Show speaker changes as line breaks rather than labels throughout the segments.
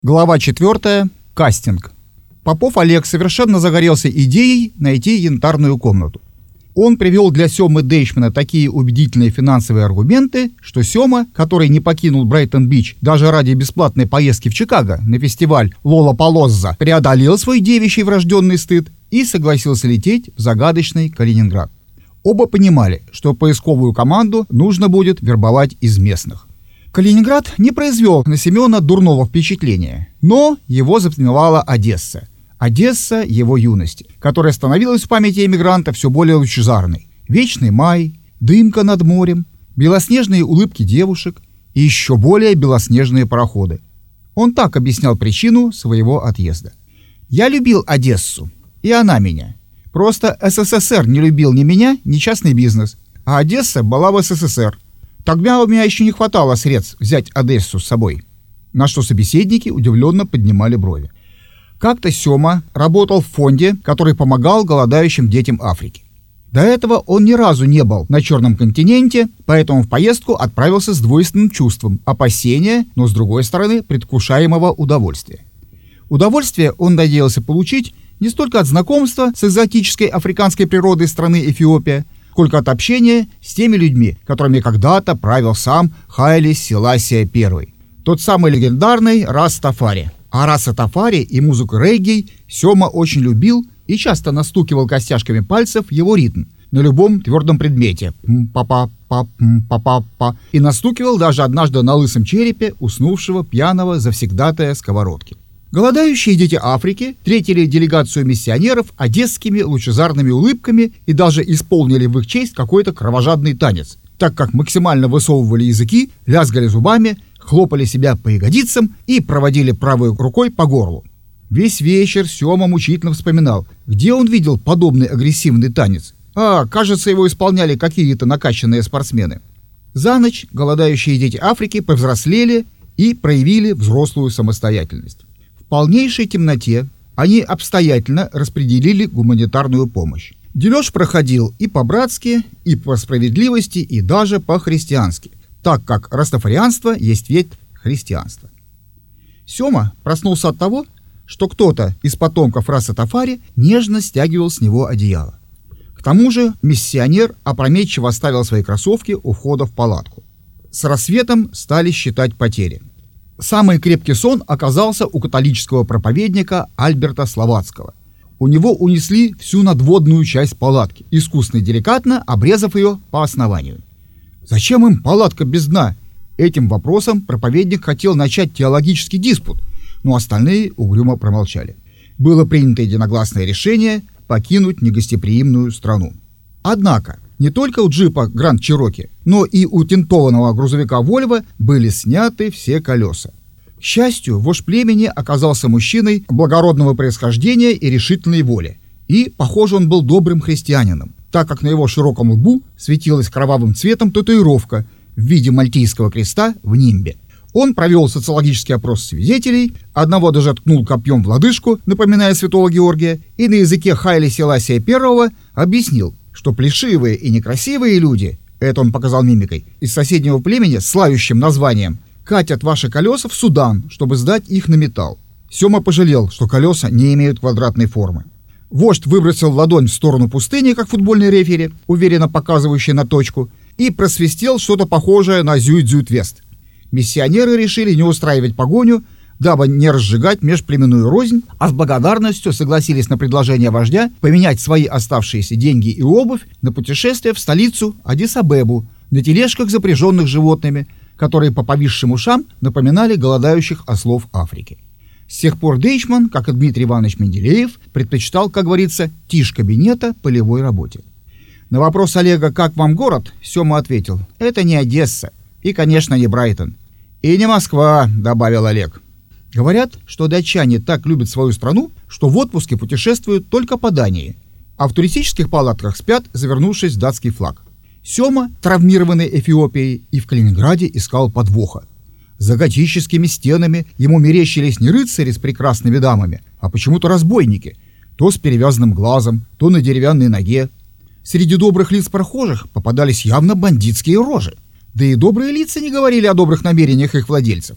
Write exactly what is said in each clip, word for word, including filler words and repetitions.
Глава четвертая. Кастинг. Попов Олег совершенно загорелся идеей найти янтарную комнату. Он привел для Семы Дейчмана такие убедительные финансовые аргументы, что Сема, который не покинул Брайтон-Бич даже ради бесплатной поездки в Чикаго на фестиваль Лоллапалозза, преодолел свой девичий врожденный стыд и согласился лететь в загадочный Калининград. Оба понимали, что поисковую команду нужно будет вербовать из местных. Калининград не произвел на Семена дурного впечатления, но его затмевала Одесса. Одесса его юности, которая становилась в памяти эмигранта все более лучезарной. Вечный май, дымка над морем, белоснежные улыбки девушек и еще более белоснежные пароходы. Он так объяснял причину своего отъезда. «Я любил Одессу, и она меня. Просто СССР не любил ни меня, ни частный бизнес, а Одесса была в СССР. Тогда у меня еще не хватало средств взять Одессу с собой». На что собеседники удивленно поднимали брови. Как-то Сема работал в фонде, который помогал голодающим детям Африки. До этого он ни разу не был на Черном континенте, поэтому в поездку отправился с двойственным чувством опасения, но с другой стороны предвкушаемого удовольствия. Удовольствие он надеялся получить не столько от знакомства с экзотической африканской природой страны Эфиопия, сколько от общения с теми людьми, которыми когда-то правил сам Хайли Селасия I, тот самый легендарный Растафари. А Растафари и музыку регги Сема очень любил и часто настукивал костяшками пальцев его ритм на любом твердом предмете. Па-па-па-па-па-па. И настукивал даже однажды на лысом черепе уснувшего пьяного завсегдатая сковородки. Голодающие дети Африки встретили делегацию миссионеров одесскими лучезарными улыбками и даже исполнили в их честь какой-то кровожадный танец, так как максимально высовывали языки, лязгали зубами, хлопали себя по ягодицам и проводили правой рукой по горлу. Весь вечер Сема мучительно вспоминал, где он видел подобный агрессивный танец. А, кажется, его исполняли какие-то накачанные спортсмены. За ночь голодающие дети Африки повзрослели и проявили взрослую самостоятельность. В полнейшей темноте они обстоятельно распределили гуманитарную помощь. Дележ проходил и по-братски, и по справедливости, и даже по-христиански, так как растафарианство есть ветвь христианства. Сема проснулся от того, что кто-то из потомков Растафари нежно стягивал с него одеяло. К тому же миссионер опрометчиво оставил свои кроссовки у входа в палатку. С рассветом стали считать потери. Самый крепкий сон оказался у католического проповедника Альберта Словацкого. У него унесли всю надводную часть палатки, искусно и деликатно обрезав ее по основанию. Зачем им палатка без дна? Этим вопросом проповедник хотел начать теологический диспут, но остальные угрюмо промолчали. Было принято единогласное решение покинуть негостеприимную страну. Однако не только у джипа Гранд Чироки, но и у тентованного грузовика Вольво были сняты все колеса. К счастью, вождь племени оказался мужчиной благородного происхождения и решительной воли. И, похоже, он был добрым христианином, так как на его широком лбу светилась кровавым цветом татуировка в виде мальтийского креста в нимбе. Он провел социологический опрос свидетелей, одного даже ткнул копьем в лодыжку, напоминая святого Георгия, и на языке Хайли Селасия I объяснил, что плешивые и некрасивые люди, это он показал мимикой, из соседнего племени с славящим названием, катят ваши колеса в Судан, чтобы сдать их на металл. Сема пожалел, что колеса не имеют квадратной формы. Вождь выбросил ладонь в сторону пустыни, как футбольный рефери, уверенно показывающий на точку, и просвистел что-то похожее на зюит-зюит-вест. Миссионеры решили не устраивать погоню, дабы не разжигать межплеменную рознь, а с благодарностью согласились на предложение вождя поменять свои оставшиеся деньги и обувь на путешествие в столицу Аддис-Абебу на тележках, запряженных животными, которые по повисшим ушам напоминали голодающих ослов Африки. С тех пор Дейчман, как и Дмитрий Иванович Менделеев, предпочитал, как говорится, тишь кабинета полевой работе. На вопрос Олега «Как вам город?» Сема ответил: «Это не Одесса и, конечно, не Брайтон. И не Москва», — добавил Олег. Говорят, что датчане так любят свою страну, что в отпуске путешествуют только по Дании, а в туристических палатках спят, завернувшись в датский флаг. Сема, травмированный Эфиопией, и в Калининграде искал подвоха. За готическими стенами ему мерещились не рыцари с прекрасными дамами, а почему-то разбойники, то с перевязанным глазом, то на деревянной ноге. Среди добрых лиц прохожих попадались явно бандитские рожи. Да и добрые лица не говорили о добрых намерениях их владельцев.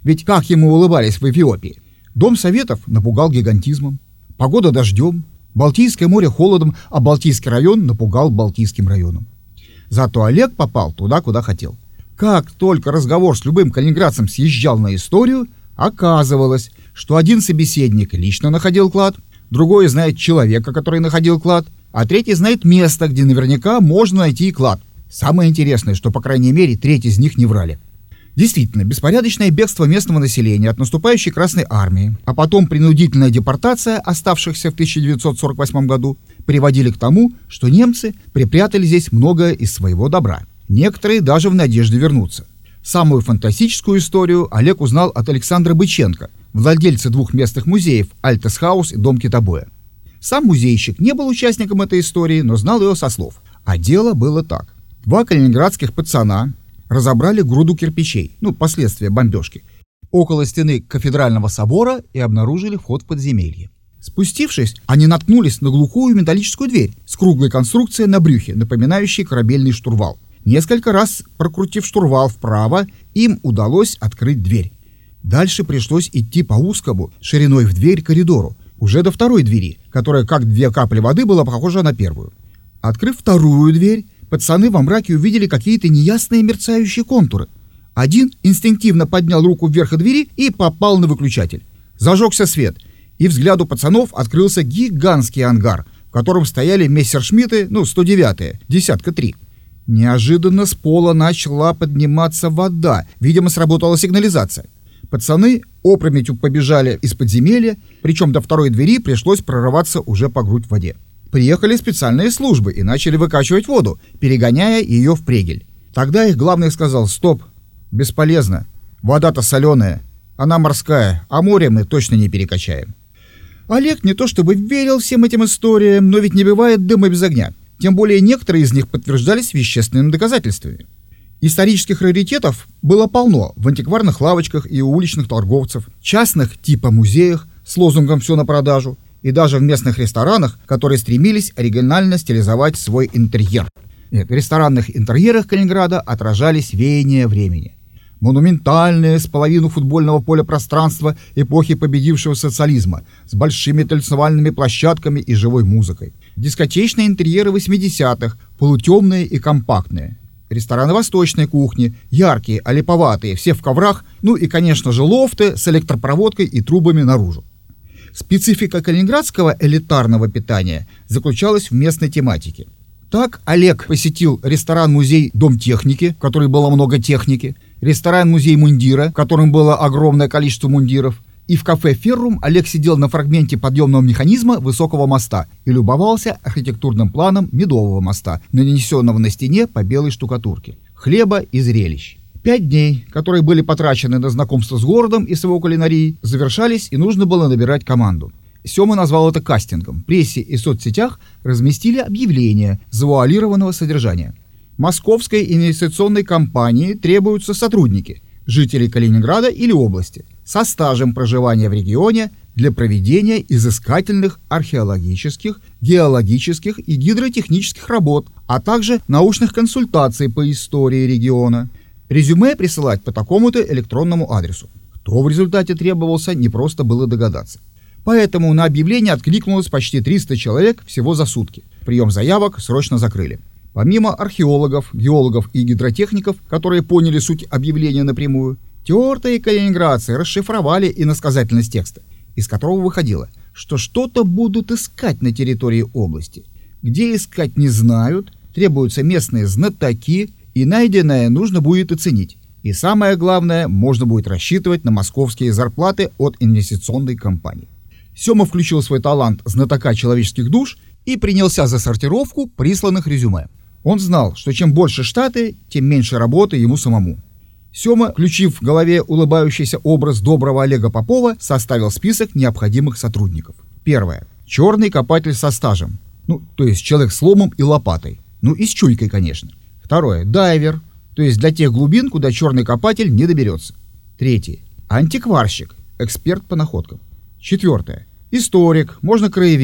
Ведь как ему улыбались в Эфиопии? Дом советов напугал гигантизмом, погода дождем, Балтийское море холодом, а Балтийский район напугал Балтийским районом. Зато Олег попал туда, куда хотел. Как только разговор с любым калининградцем съезжал на историю, оказывалось, что один собеседник лично находил клад, другой знает человека, который находил клад, а третий знает место, где наверняка можно найти клад. Самое интересное, что, по крайней мере, треть из них не врали. Действительно, беспорядочное бегство местного населения от наступающей Красной Армии, а потом принудительная депортация оставшихся в тысяча девятьсот сорок восьмом году приводили к тому, что немцы припрятали здесь многое из своего добра. Некоторые даже в надежде вернуться. Самую фантастическую историю Олег узнал от Александра Быченко, владельца двух местных музеев «Альтес-хаус» и «Дом китобоя». Сам музейщик не был участником этой истории, но знал ее со слов. А дело было так. Два калининградских пацана разобрали груду кирпичей, ну, последствия бомбежки, около стены кафедрального собора и обнаружили вход в подземелье. Спустившись, они наткнулись на глухую металлическую дверь с круглой конструкцией на брюхе, напоминающей корабельный штурвал. Несколько раз прокрутив штурвал вправо, им удалось открыть дверь. Дальше пришлось идти по узкому, шириной в дверь коридору, уже до второй двери, которая как две капли воды была похожа на первую. Открыв вторую дверь, пацаны во мраке увидели какие-то неясные мерцающие контуры. Один инстинктивно поднял руку вверх от двери и попал на выключатель. Зажегся свет, и взгляду пацанов открылся гигантский ангар, в котором стояли мессершмитты, ну, сто девятые, десятка три. Неожиданно с пола начала подниматься вода, видимо, сработала сигнализация. Пацаны опрометью побежали из подземелья, причем до второй двери пришлось прорываться уже по грудь в воде. Приехали специальные службы и начали выкачивать воду, перегоняя ее в прегель. Тогда их главный сказал: «Стоп, бесполезно, вода-то соленая, она морская, а море мы точно не перекачаем». Олег не то чтобы верил всем этим историям, но ведь не бывает дыма без огня. Тем более некоторые из них подтверждались вещественными доказательствами. Исторических раритетов было полно в антикварных лавочках и у уличных торговцев, частных типа музеях с лозунгом «все на продажу», и даже в местных ресторанах, которые стремились оригинально стилизовать свой интерьер. Нет, в ресторанных интерьерах Калининграда отражались веяния времени. Монументальные с половину футбольного поля пространства эпохи победившего социализма с большими танцевальными площадками и живой музыкой. Дискотечные интерьеры восьмидесятых, полутемные и компактные. Рестораны восточной кухни, яркие, олиповатые, все в коврах, ну и, конечно же, лофты с электропроводкой и трубами наружу. Специфика калининградского элитарного питания заключалась в местной тематике. Так Олег посетил ресторан-музей «Дом техники», в котором было много техники, ресторан-музей мундира, в котором было огромное количество мундиров, и в кафе «Феррум» Олег сидел на фрагменте подъемного механизма высокого моста и любовался архитектурным планом Медового моста, нанесенного на стене по белой штукатурке. Хлеба и зрелищ. Пять дней, которые были потрачены на знакомство с городом и с его кулинарией, завершались, и нужно было набирать команду. Сема назвал это кастингом. В прессе и соцсетях разместили объявления завуалированного содержания. Московской инвестиционной компании требуются сотрудники, жители Калининграда или области, со стажем проживания в регионе для проведения изыскательных археологических, геологических и гидротехнических работ, а также научных консультаций по истории региона. Резюме присылать по такому-то электронному адресу. Кто в результате требовался, не просто было догадаться. Поэтому на объявление откликнулось почти триста человек всего за сутки. Прием заявок срочно закрыли. Помимо археологов, геологов и гидротехников, которые поняли суть объявления напрямую, тертые калининградцы расшифровали иносказательность текста, из которого выходило, что что-то будут искать на территории области. Где искать не знают, требуются местные знатоки, и найденное нужно будет оценить. И самое главное, можно будет рассчитывать на московские зарплаты от инвестиционной компании. Сема включил свой талант знатока человеческих душ и принялся за сортировку присланных резюме. Он знал, что чем больше штаты, тем меньше работы ему самому. Сема, включив в голове улыбающийся образ доброго Олега Попова, составил список необходимых сотрудников. Первое. Черный копатель со стажем. Ну, то есть человек с ломом и лопатой. Ну и с чуйкой, конечно. Второе. Дайвер. То есть для тех глубин, куда черный копатель не доберется. Третье. Антикварщик. Эксперт по находкам. Четвертое. Историк, можно краевед,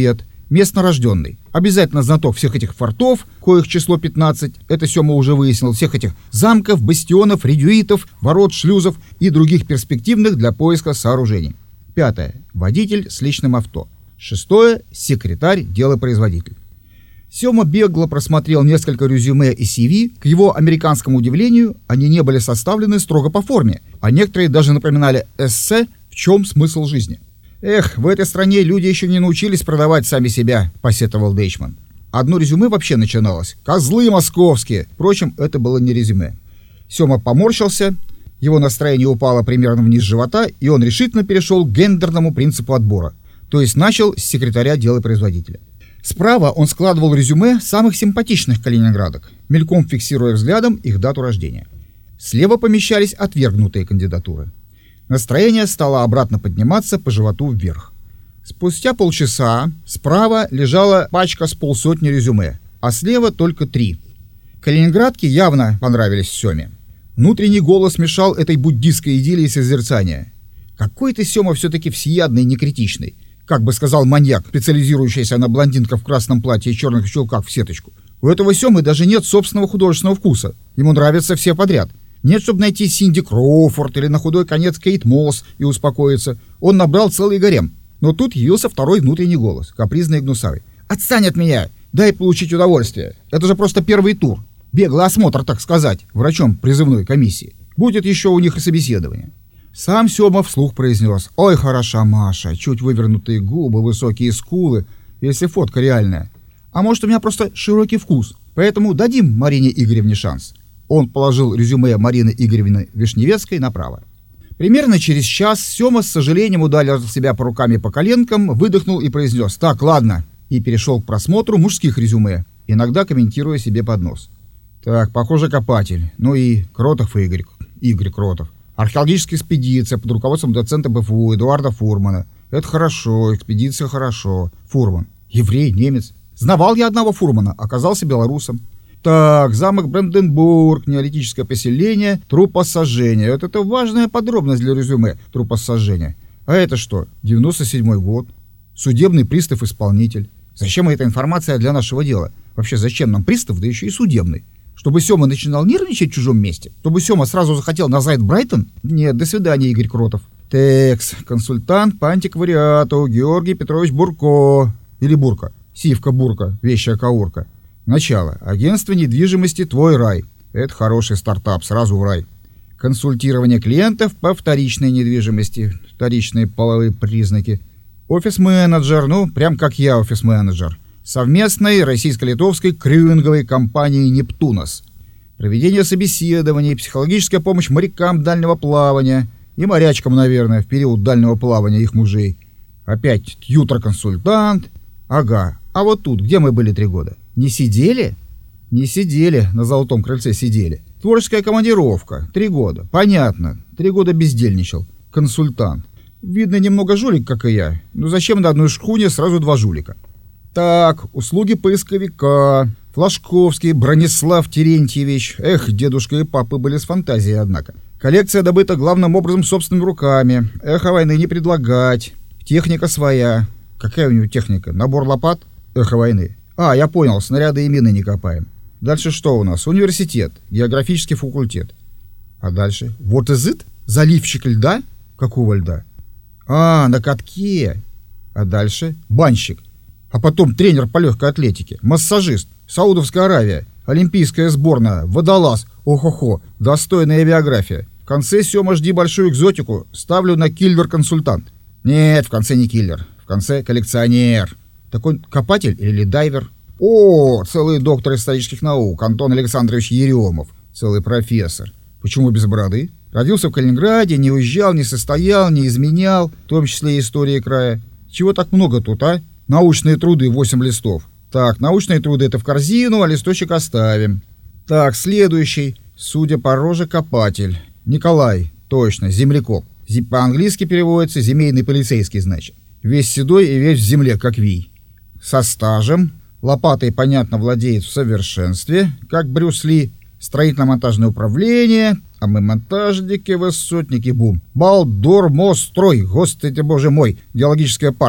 местнорожденный. Обязательно знаток всех этих фортов, коих число пятнадцать, это Сёма уже выяснил, всех этих замков, бастионов, редуитов, ворот, шлюзов и других перспективных для поиска сооружений. Пятое. Водитель с личным авто. Шестое. Секретарь, делопроизводитель. Сёма бегло просмотрел несколько резюме и си ви. К его американскому удивлению, они не были составлены строго по форме, а некоторые даже напоминали эссе «В чем смысл жизни?». «Эх, в этой стране люди еще не научились продавать сами себя», — посетовал Дейчман. Одно резюме вообще начиналось: «Козлы московские». Впрочем, это было не резюме. Сёма поморщился, его настроение упало примерно вниз живота, и он решительно перешел к гендерному принципу отбора, то есть начал с секретаря делопроизводителя. Справа он складывал резюме самых симпатичных калининградок, мельком фиксируя взглядом их дату рождения. Слева помещались отвергнутые кандидатуры. Настроение стало обратно подниматься по животу вверх. Спустя полчаса справа лежала пачка с полсотни резюме, а слева только три. Калининградки явно понравились Сёме. Внутренний голос мешал этой буддистской идиллии созерцания. «Какой ты, Сёма, все-таки всеядный и некритичный», как бы сказал маньяк, специализирующийся на блондинках в красном платье и черных чулках в сеточку. У этого Сёмы даже нет собственного художественного вкуса. Ему нравятся все подряд. Нет, чтобы найти Синди Кроуфорд или на худой конец Кейт Мосс и успокоиться. Он набрал целый гарем. Но тут явился второй внутренний голос, капризный и гнусавый. «Отстань от меня! Дай получить удовольствие! Это же просто первый тур! Беглый осмотр, так сказать, врачом призывной комиссии. Будет еще у них и собеседование». Сам Сёма вслух произнес: «Ой, хороша Маша, чуть вывернутые губы, высокие скулы, если фотка реальная. А может, у меня просто широкий вкус, поэтому дадим Марине Игоревне шанс». Он положил резюме Марины Игоревны Вишневецкой направо. Примерно через час Сёма с сожалением ударил себя по рукам и по коленкам, выдохнул и произнес: «Так, ладно», и перешел к просмотру мужских резюме, иногда комментируя себе под нос. «Так, похоже, копатель. Ну и Кротов Игорь, Игорь Кротов. Археологическая экспедиция под руководством доцента бэ эф у Эдуарда Фурмана. Это хорошо, экспедиция хорошо. Фурман. Еврей, немец. Знавал я одного Фурмана, оказался белорусом. Так, замок Бранденбург, неолитическое поселение, трупосожжение. Вот это важная подробность для резюме, трупосожжение. А это что? девяносто седьмой год. Судебный пристав-исполнитель. Зачем эта информация для нашего дела? Вообще, зачем нам пристав, да еще и судебный? Чтобы Сёма начинал нервничать в чужом месте? Чтобы Сёма сразу захотел на Зайд Брайтон? Нет, до свидания, Игорь Кротов. Текс, консультант по антиквариату Георгий Петрович Бурко. Или Бурка. Сивка-бурка, вещая каурка. Начало. Агентство недвижимости «Твой рай». Это хороший стартап, сразу в рай. Консультирование клиентов по вторичной недвижимости. Вторичные половые признаки. Офис-менеджер, ну, прям как я офис-менеджер. Совместной российско-литовской крюинговой компании «Нептунос». Проведение собеседований, психологическая помощь морякам дальнего плавания и морячкам, наверное, в период дальнего плавания их мужей. Опять тьютер-консультант. Ага, а вот тут, где мы были три года? Не сидели? Не сидели, на Золотом крыльце сидели. Творческая командировка, три года. Понятно, три года бездельничал. Консультант. Видно, немного жулик, как и я. Но зачем на одной шхуне сразу два жулика? Так, услуги поисковика. Флажковский, Бронислав Терентьевич. Эх, дедушка и папы были с фантазией, однако. Коллекция добыта главным образом собственными руками. Эхо войны не предлагать. Техника своя. Какая у него техника? Набор лопат? Эхо войны. А, я понял, снаряды и мины не копаем. Дальше что у нас? Университет, географический факультет. А дальше? What is it? Заливщик льда? Какого льда? А, на катке. А дальше? Банщик. А потом тренер по легкой атлетике, массажист, Саудовская Аравия, олимпийская сборная, водолаз. Ох-охо, достойная биография. В конце, Сёма, жди большую экзотику, ставлю на киллер-консультант. Нет, в конце не киллер, в конце коллекционер. Такой копатель или дайвер? О, целый доктор исторических наук, Антон Александрович Еремов, целый профессор. Почему без бороды? Родился в Калининграде, не уезжал, не состоял, не изменял, в том числе и истории края. Чего так много тут, а? Научные труды, восемь листов. Так, научные труды это в корзину, а листочек оставим. Так, следующий. Судя по роже, копатель. Николай, точно, землекоп. По-английски переводится «земейный полицейский», значит. Весь седой и весь в земле, как вий. Со стажем. Лопатой, понятно, владеет в совершенстве, как Брюс Ли. Строительно-монтажное управление. А мы монтажники, высотники, бум. Балдор, мост, строй, господи боже мой, геологическая партия.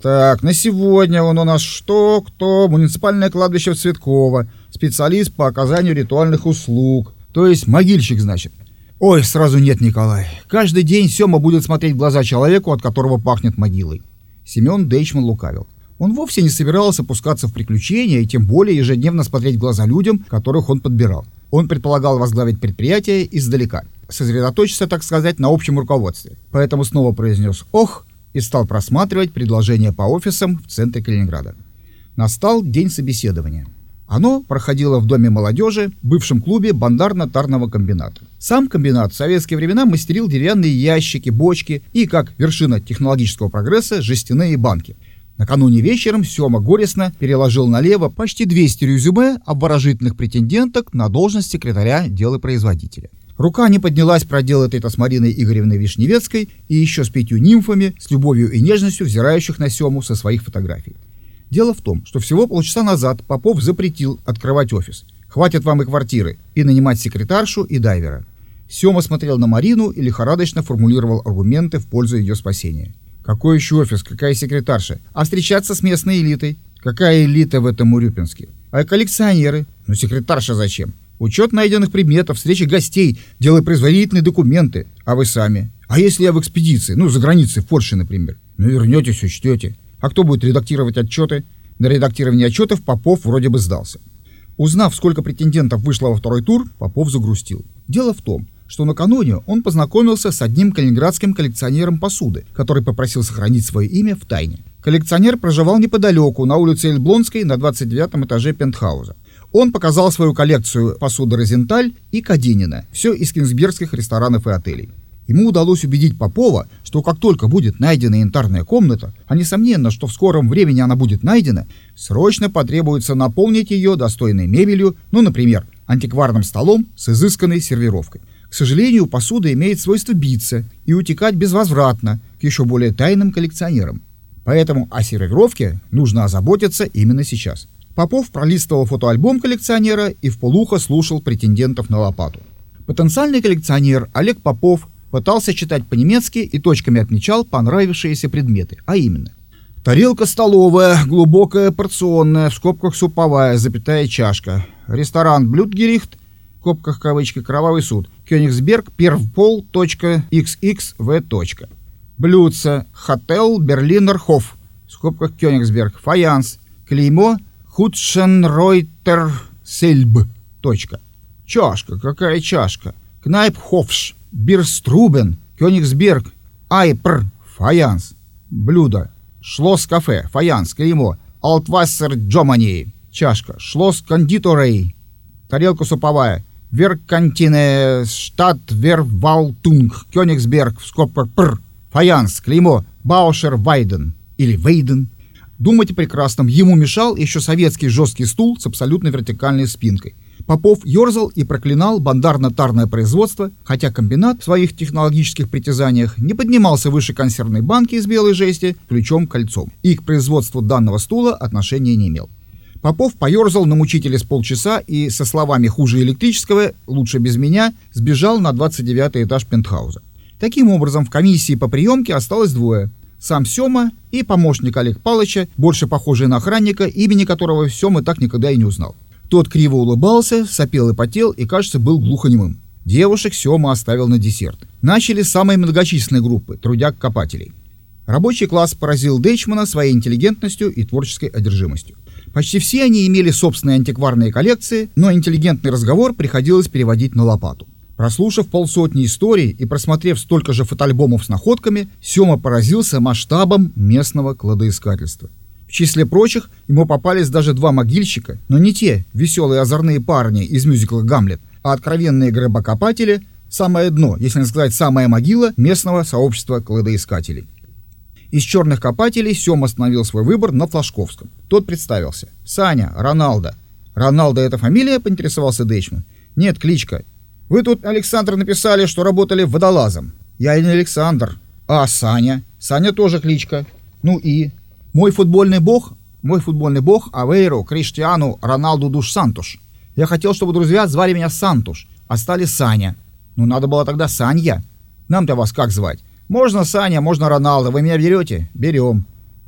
Так, на сегодня он у нас что, кто? Муниципальное кладбище в Цветково. Специалист по оказанию ритуальных услуг. То есть могильщик, значит. Ой, сразу нет, Николай. Каждый день Сема будет смотреть в глаза человеку, от которого пахнет могилой. Семен Дейчман лукавил. Он вовсе не собирался пускаться в приключения и тем более ежедневно смотреть в глаза людям, которых он подбирал. Он предполагал возглавить предприятие издалека, сосредоточиться, так сказать, на общем руководстве. Поэтому снова произнес «ох» и стал просматривать предложения по офисам в центре Калининграда. Настал день собеседования. Оно проходило в Доме молодежи, бывшем клубе бандарно-тарного комбината. Сам комбинат в советские времена мастерил деревянные ящики, бочки и, как вершина технологического прогресса, жестяные банки. Накануне вечером Сема горестно переложил налево почти двести резюме обворожительных претенденток на должность секретаря делопроизводителя. Рука не поднялась проделать это с Мариной Игоревной Вишневецкой и еще с пятью нимфами, с любовью и нежностью взирающих на Сему со своих фотографий. Дело в том, что всего полчаса назад Попов запретил открывать офис. Хватит вам и квартиры, и нанимать секретаршу и дайвера. Сема смотрел на Марину и лихорадочно формулировал аргументы в пользу ее спасения. Какой еще офис, какая секретарша? А встречаться с местной элитой? Какая элита в этом Урюпинске? А коллекционеры? Ну секретарша зачем? Учет найденных предметов, встречи гостей, делопроизводительные документы. А вы сами? А если я в экспедиции? Ну, за границей, в Польше, например. Ну, вернетесь, учтете. А кто будет редактировать отчеты? На редактирование отчетов Попов вроде бы сдался. Узнав, сколько претендентов вышло во второй тур, Попов загрустил. Дело в том, что накануне он познакомился с одним калининградским коллекционером посуды, который попросил сохранить свое имя в тайне. Коллекционер проживал неподалеку, на улице Эльблонской, на двадцать девятом этаже пентхауза. Он показал свою коллекцию посуды Розенталь и Кадинина, все из кенигсбергских ресторанов и отелей. Ему удалось убедить Попова, что как только будет найдена янтарная комната, а несомненно, что в скором времени она будет найдена, срочно потребуется наполнить ее достойной мебелью, ну, например, антикварным столом с изысканной сервировкой. К сожалению, посуда имеет свойство биться и утекать безвозвратно к еще более тайным коллекционерам. Поэтому о сервировке нужно озаботиться именно сейчас. Попов пролистывал фотоальбом коллекционера и вполуха слушал претендентов на лопату. Потенциальный коллекционер Олег Попов пытался читать по-немецки и точками отмечал понравившиеся предметы, а именно: тарелка столовая, глубокая порционная, в скобках суповая, запятая чашка. Ресторан Блюдгерихт, в скобках кавычки, кровавый суд. Кёнигсберг, Первпол, .xxv. Блюдце, Хотел Берлинер Хоф, в скобках Кёнигсберг, фаянс. Клеймо Хутшенройтер Сельб. Чашка, какая чашка? Кнайпхофш, Бирструбен, Кёнигсберг, Айпр, фаянс. Блюдо, Шлосс-кафе, фаянс, клеймо Алтвассер Джомани. Чашка, Шлосс-кондиторей. Тарелка суповая, Веркантине штат Вервалтунг, Кёнигсберг, в скобках Пр, фаянс, клеймо Баушер Вайден или Вейден. Думать о прекрасном ему мешал еще советский жесткий стул с абсолютно вертикальной спинкой. Попов ерзал и проклинал бандарно-тарное производство, хотя комбинат в своих технологических притязаниях не поднимался выше консервной банки из белой жести ключом-кольцом и к производству данного стула отношения не имел. Попов поерзал на мучителя с полчаса и со словами «хуже электрического, лучше без меня» сбежал на двадцать девятый этаж пентхауза. Таким образом, в комиссии по приемке осталось двое. Сам Сема и помощник Олег Палыча, больше похожий на охранника, имени которого Сема так никогда и не узнал. Тот криво улыбался, сопел и потел и, кажется, был глухонемым. Девушек Сема оставил на десерт. Начали с самой многочисленной группы – трудяг-копателей. Рабочий класс поразил Дейчмана своей интеллигентностью и творческой одержимостью. Почти все они имели собственные антикварные коллекции, но интеллигентный разговор приходилось переводить на лопату. Прослушав полсотни историй и просмотрев столько же фотоальбомов с находками, Сема поразился масштабом местного кладоискательства. В числе прочих ему попались даже два могильщика, но не те веселые озорные парни из мюзикла «Гамлет», а откровенные гробокопатели, самое дно, если не сказать самая могила местного сообщества кладоискателей. Из черных копателей Сема остановил свой выбор на Флажковском. Тот представился. «Саня, Роналдо». «Роналдо — это фамилия?» — поинтересовался Дейчман. «Нет, кличка. Вы тут, Александр, написали, что работали водолазом». «Я не Александр». «А Саня?» «Саня тоже кличка». «Ну и?» «Мой футбольный бог, мой футбольный бог Авейро, Криштиану, Роналду душ Сантуш. Я хотел, чтобы друзья звали меня Сантуш, а стали Саня. Ну, надо было тогда Санья. Нам-то вас как звать? Можно Саня, можно Роналдо. Вы меня берете?» «Берем».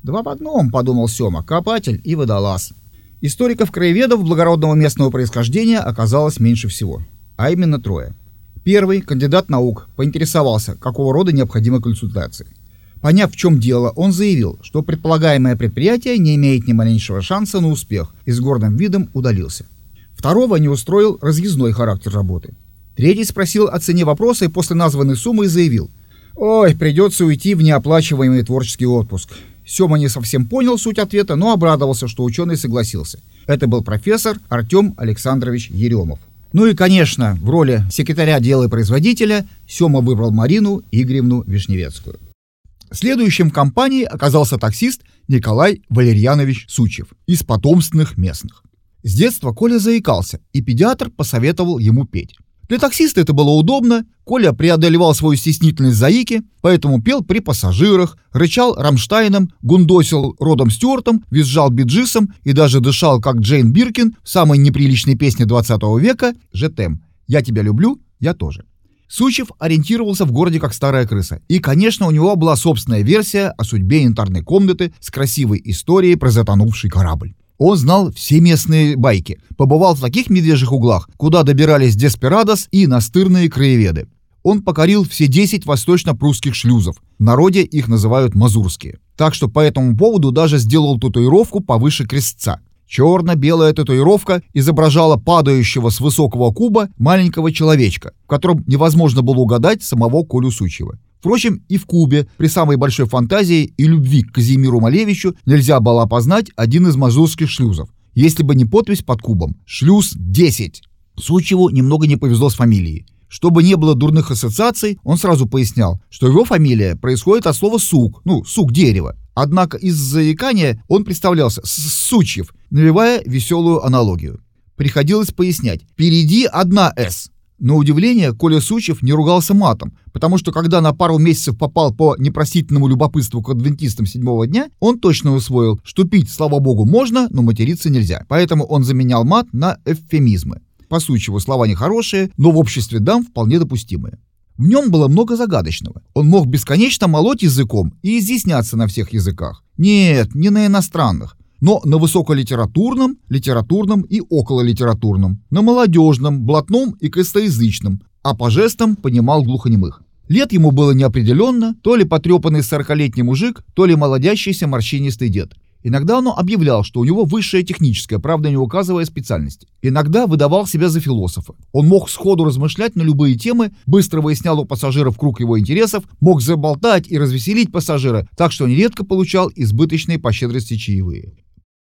Два в одном, подумал Сёма, копатель и водолаз. Историков-краеведов благородного местного происхождения оказалось меньше всего, а именно трое. Первый, кандидат наук, поинтересовался, какого рода необходимы консультации. Поняв, в чем дело, он заявил, что предполагаемое предприятие не имеет ни малейшего шанса на успех, и с гордым видом удалился. Второго не устроил разъездной характер работы. Третий спросил о цене вопроса и после названной суммы заявил: «Ой, придется уйти в неоплачиваемый творческий отпуск». Сёма не совсем понял суть ответа, но обрадовался, что ученый согласился. Это был профессор Артем Александрович Еремов. Ну и, конечно, в роли секретаря дела и производителя Сёма выбрал Марину Игоревну Вишневецкую. Следующим в компании оказался таксист Николай Валерьянович Сучев из потомственных местных. С детства Коля заикался, и педиатр посоветовал ему петь. Для таксиста это было удобно, Коля преодолевал свою стеснительность заики, поэтому пел при пассажирах, рычал Рамштайном, гундосил Родом Стюартом, визжал Биджисом и даже дышал, как Джейн Биркин в самой неприличной песне двадцатого века «Жетем». «Я тебя люблю, я тоже». Сучев ориентировался в городе как старая крыса. И, конечно, у него была собственная версия о судьбе янтарной комнаты с красивой историей про затонувший корабль. Он знал все местные байки, побывал в таких медвежьих углах, куда добирались деспирадос и настырные краеведы. Он покорил все десять восточно-прусских шлюзов, в народе их называют мазурские. Так что по этому поводу даже сделал татуировку повыше крестца. Черно-белая татуировка изображала падающего с высокого куба маленького человечка, в котором невозможно было угадать самого Колю Сучева. Впрочем, и в кубе при самой большой фантазии и любви к Казимиру Малевичу нельзя было опознать один из мазурских шлюзов, если бы не подпись под кубом «Шлюз десять». Сучеву немного не повезло с фамилией. Чтобы не было дурных ассоциаций, он сразу пояснял, что его фамилия происходит от слова «сук», ну, сук дерева. Однако из-за заикания он представлялся Сучев, навевая веселую аналогию. Приходилось пояснять: впереди одна «с». На удивление, Коля Сучев не ругался матом, потому что когда на пару месяцев попал по непростительному любопытству к адвентистам седьмого дня, он точно усвоил, что пить, слава богу, можно, но материться нельзя. Поэтому он заменял мат на эвфемизмы. По Сучеву слова нехорошие, но в обществе дам вполне допустимые. В нем было много загадочного. Он мог бесконечно молоть языком и изъясняться на всех языках. Нет, не на иностранных, но на высоколитературном, литературном и окололитературном, на молодежном, блатном и крестоязычном, а по жестам понимал глухонемых. Лет ему было неопределенно, то ли потрепанный сорокалетний мужик, то ли молодящийся морщинистый дед. Иногда он объявлял, что у него высшее техническое, правда не указывая специальности. Иногда выдавал себя за философа. Он мог сходу размышлять на любые темы, быстро выяснял у пассажиров круг его интересов, мог заболтать и развеселить пассажира, так что нередко получал избыточные по щедрости чаевые.